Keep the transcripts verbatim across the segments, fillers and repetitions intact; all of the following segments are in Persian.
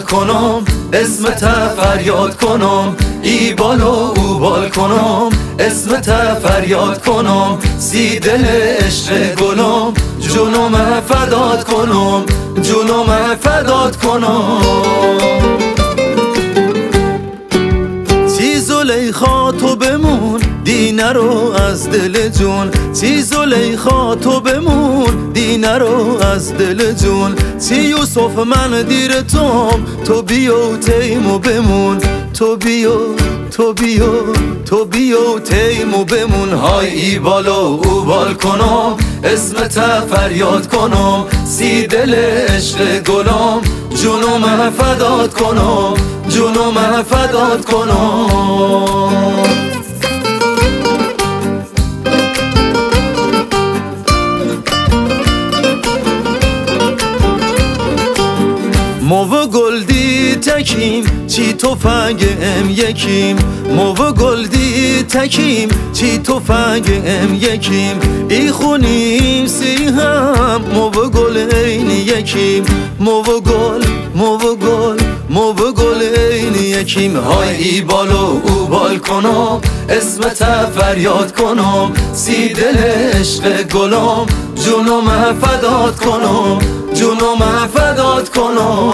کنم اسمت فریاد کنم ای بال و او بال کنم اسمت فریاد کنم سی دل عشق گلم جونم فدات کنم جونم فدات کنم سی زلیخا تو بمون دینه رو از دل جون سی زلیخا تو بمون دینه رو از دل جون سی یوسف من دیر توم تو بیو تیمو بمون تو بیو تو بیو تو بیو تیمو بمون های ای بالا او بال کنم اسمت فریاد کنم سی دل عشق گلم جونم فدات کنم جونم فدات کنم موو گلدی تکیم چی تفنگ ام یکیم موو گلدی تکیم چی تفنگ ام یکیم ای خونیم سی هم موو گل این یکیم موو گل موو گل موو گل این یکیم های ای بال و او بال کنم اسمت فریاد کنم سی دل عشق گلم جونم فدات کنم جونم فدات کنم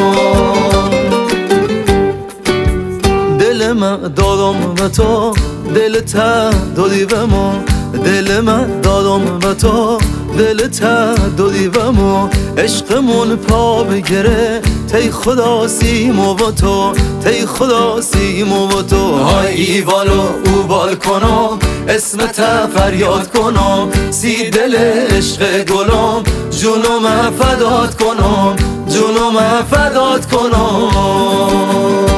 دل من دادم به تو دل تا دادی به ما دل من دادم به تو دل تا دادی به ما عشقمون پا بگره تی خدا سیمو با تو تی خدا سیمو با تو های ای بال و او بال کنم اسمت فریاد کنم سی دل عشق گلم جونم فدات کنم جونم فدات کنم